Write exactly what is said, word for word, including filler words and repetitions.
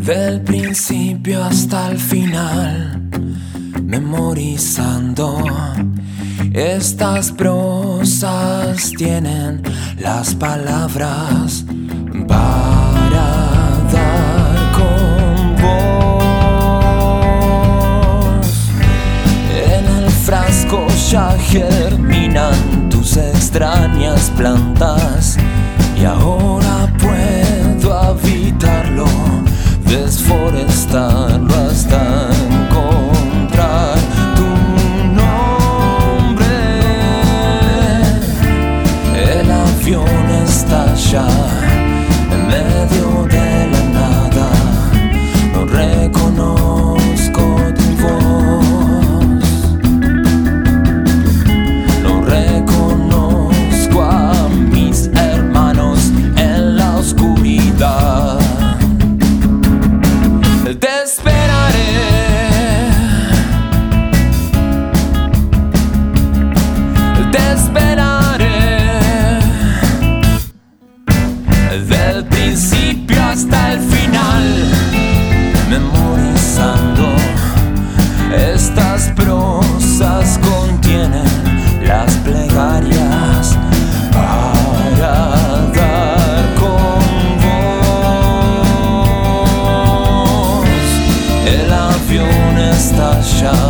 Del principio hasta el final, memorizando. Estas prosas tienen las palabras para dar con voz. En el frasco ya germinan tus extrañas plantas y ahora puedo habitarlo, desforestarlo hasta encontrar tu nombre. El avión está ya en medio de la nada, no reconozco tu voz, no reconozco a mis hermanos en la oscuridad. Te esperaré, te esperaré, del principio hasta el final, memorizando. Estas prosas contienen las plegarias para dar con voz. El avión está ya